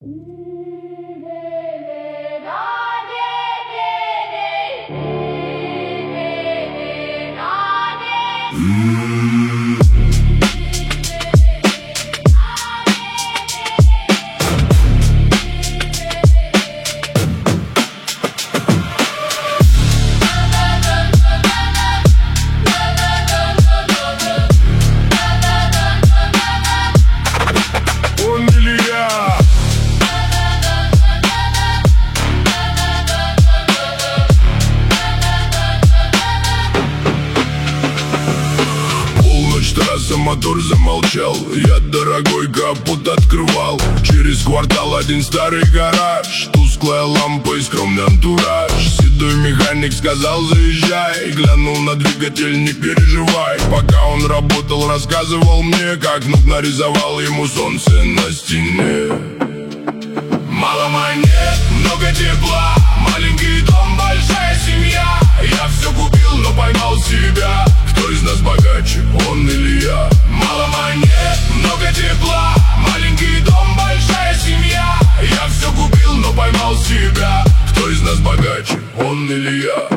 Трасса, мотор замолчал, я дорогой капот открывал. Через квартал один старый гараж, тусклая лампа и скромный антураж. Седой механик сказал: заезжай. Глянул на двигатель: не переживай. Пока он работал, рассказывал мне, как внук нарисовал ему солнце на стене. Мало монет, много тепла, маленький дом, большая семья. Я все купил, но поймал себя. Кто из нас богаче, он или я? Мало монет, много тепла, маленький дом, большая семья. Я все купил, но поймал себя. Кто из нас богаче, он или я?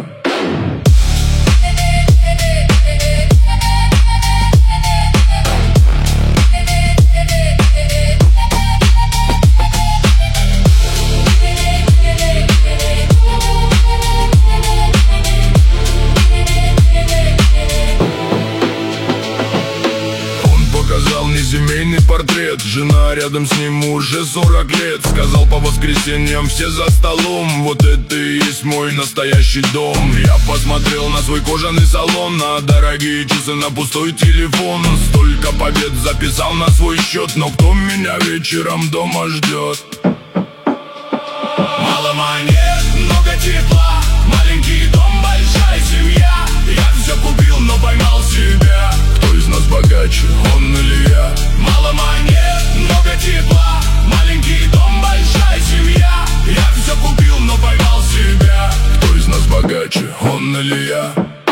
Семейный портрет, жена рядом с ним уже 40 лет. Сказал: по воскресеньям все за столом. Вот это и есть мой настоящий дом. Я посмотрел на свой кожаный салон, на дорогие часы, на пустой телефон. Столько побед записал на свой счет, но кто меня вечером дома ждет? Мало монет, много тепла, маленький дом, большая семья. Я все купил, но поймал себя. Кто из нас богаче, он или я? Мало монет, много тепла, маленький дом, большая семья. Я все купил, но поймал себя. Кто из нас богаче, он или я?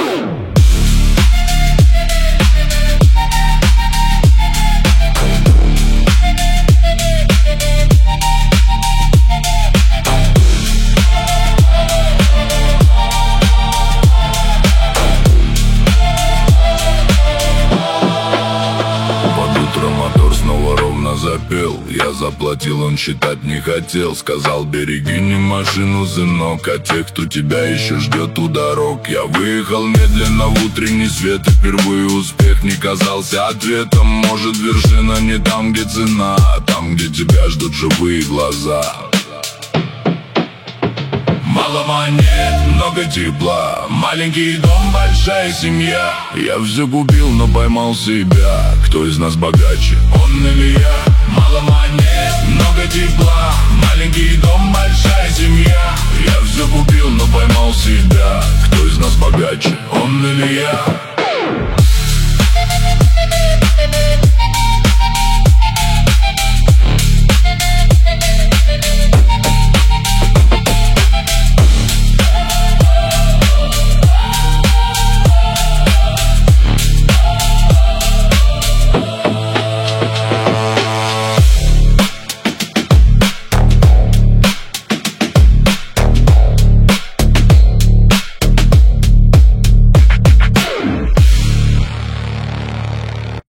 Запел, я заплатил, он считать не хотел. Сказал: береги не машину, сынок, а тех, кто тебя еще ждет у дорог. Я выехал медленно в утренний свет, и впервые успех не казался ответом. Может, вершина не там, где цена, а там, где тебя ждут живые глаза. Мало монет, много тепла, маленький дом, большая семья. Я все купил, но поймал себя. Кто из нас богаче, он или я?